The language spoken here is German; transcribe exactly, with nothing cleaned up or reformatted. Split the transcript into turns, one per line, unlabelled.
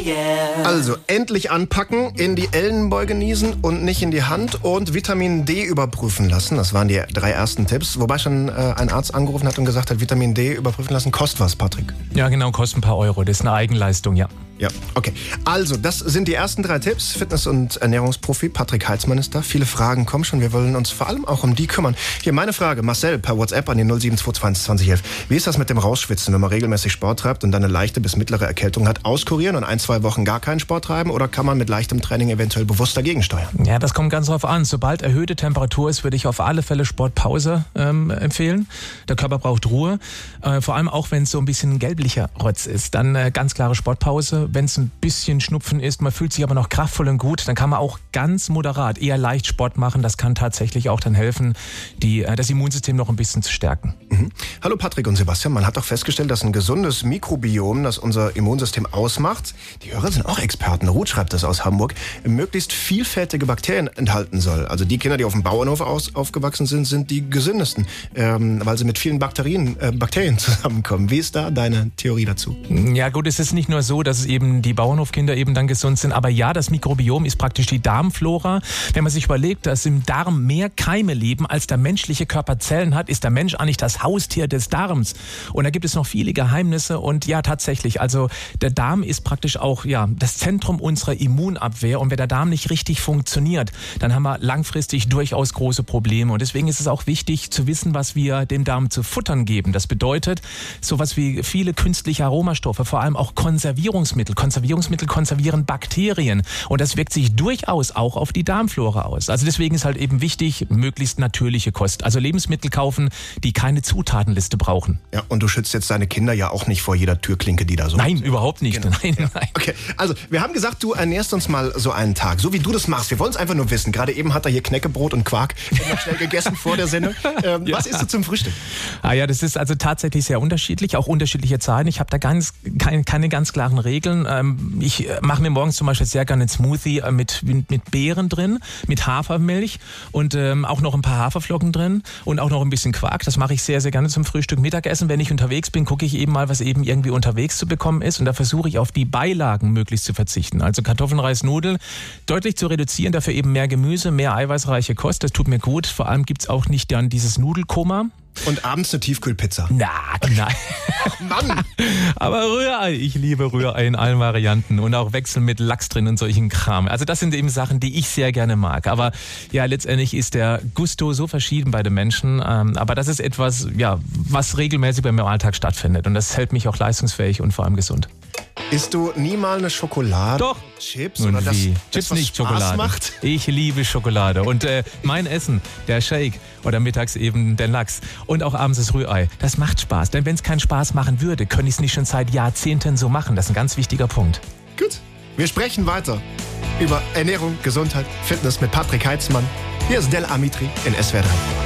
yeah.
Also endlich anpacken, in die Ellenbeuge niesen und nicht in die Hand und Vitamin D überprüfen lassen. Das waren die drei ersten Tipps. Wobei schon äh, ein Arzt angerufen hat und gesagt hat, Vitamin D überprüfen lassen kostet was, Patrick.
Ja genau, kostet ein paar Euro. Das ist eine Eigenleistung, ja.
Ja, okay. Also, das sind die ersten drei Tipps. Fitness- und Ernährungsprofi Patrick Heitzmann ist da. Viele Fragen kommen schon. Wir wollen uns vor allem auch um die kümmern. Hier meine Frage. Marcel per WhatsApp an die null sieben zwei zwei zwanzig elf. Wie ist das mit dem Rausschwitzen, wenn man regelmäßig Sport treibt und dann eine leichte bis mittlere Erkältung hat? Auskurieren und ein, zwei Wochen gar keinen Sport treiben? Oder kann man mit leichtem Training eventuell bewusst dagegen steuern?
Ja, das kommt ganz drauf an. Sobald erhöhte Temperatur ist, würde ich auf alle Fälle Sportpause ähm, empfehlen. Der Körper braucht Ruhe. Äh, vor allem auch, wenn es so ein bisschen gelblicher Rotz ist. Dann äh, ganz klare Sportpause. Wenn es ein bisschen Schnupfen ist, man fühlt sich aber noch kraftvoll und gut, dann kann man auch ganz moderat, eher leicht Sport machen. Das kann tatsächlich auch dann helfen, die, das Immunsystem noch ein bisschen zu stärken.
Mhm. Hallo Patrick und Sebastian, man hat doch festgestellt, dass ein gesundes Mikrobiom, das unser Immunsystem ausmacht, die Hörer sind auch Experten, Ruth schreibt das aus Hamburg, möglichst vielfältige Bakterien enthalten soll. Also die Kinder, die auf dem Bauernhof aus, aufgewachsen sind, sind die gesündesten, ähm, weil sie mit vielen Bakterien, äh, Bakterien zusammenkommen. Wie ist da deine Theorie dazu?
Ja gut, es ist nicht nur so, dass es eben die Bauernhofkinder eben dann gesund sind, aber ja, das Mikrobiom ist praktisch die Darmflora. Wenn man sich überlegt, dass im Darm mehr Keime leben, als der menschliche Körper Zellen hat, ist der Mensch eigentlich das Haustier des Darms. Und da gibt es noch viele Geheimnisse und ja, tatsächlich, also der Darm ist praktisch auch ja das Zentrum unserer Immunabwehr und wenn der Darm nicht richtig funktioniert, dann haben wir langfristig durchaus große Probleme und deswegen ist es auch wichtig zu wissen, was wir dem Darm zu futtern geben. Das bedeutet, sowas wie viele künstliche Aromastoffe, vor allem auch Konservierungsmittel. Konservierungsmittel konservieren Bakterien und das wirkt sich durchaus auch auf die Darmflora aus. Also deswegen ist halt eben wichtig, möglichst natürliche Kost. Also Lebensmittel kaufen, die keine Zutatenliste brauchen.
Ja, und du schützt jetzt deine Kinder ja auch nicht vor jeder Türklinke, die da so...
Nein, überhaupt nicht.
Genau.
Nein,
ja.
nein.
Okay, also wir haben gesagt, du ernährst uns mal so einen Tag, so wie du das machst. Wir wollen es einfach nur wissen. Gerade eben hat er hier Knäckebrot und Quark noch schnell gegessen vor der Sendung. Ähm, ja. Was isst du zum Frühstück?
Ah ja, das ist also tatsächlich sehr unterschiedlich, auch unterschiedliche Zahlen. Ich habe da ganz keine, keine ganz klaren Regeln. Ähm, ich mache mir morgens zum Beispiel sehr gerne einen Smoothie mit, mit, mit Beeren drin, mit Hafermilch und ähm, auch noch ein paar Haferflocken drin und auch noch ein bisschen Quark. Das mache ich sehr, sehr gerne zum Frühstück. Mittagessen, wenn ich unterwegs bin, gucke ich eben mal, was eben irgendwie unterwegs zu bekommen ist und da versuche ich auf die Beilagen möglichst zu verzichten. Also Kartoffeln, Reis, Nudeln deutlich zu reduzieren, dafür eben mehr Gemüse, mehr eiweißreiche Kost. Das tut mir gut. Vor allem gibt's auch nicht dann dieses Nudelkoma.
Und abends eine Tiefkühlpizza.
Na, nein.
Ach Mann!
Aber Rührei, ich liebe Rührei in allen Varianten und auch Wechsel mit Lachs drin und solchen Kram. Also das sind eben Sachen, die ich sehr gerne mag. Aber ja, letztendlich ist der Gusto so verschieden bei den Menschen. Aber das ist etwas, ja, was regelmäßig bei mir im Alltag stattfindet. Und das hält mich auch leistungsfähig und vor allem gesund.
Isst du nie mal eine Schokolade?
Doch.
Chips?
Und
oder das,
wie?
das,
Chips
was
nicht,
Spaß
Schokolade.
Macht?
Ich liebe Schokolade. Und äh, mein Essen, der Shake oder mittags eben der Lachs und auch abends das Rührei, das macht Spaß. Denn wenn es keinen Spaß machen würde, könnte ich es nicht schon seit Jahrzehnten so machen. Das ist ein ganz wichtiger Punkt.
Gut, wir sprechen weiter über Ernährung, Gesundheit, Fitness mit Patrick Heitzmann. Hier ist Del Amitri in S W R drei.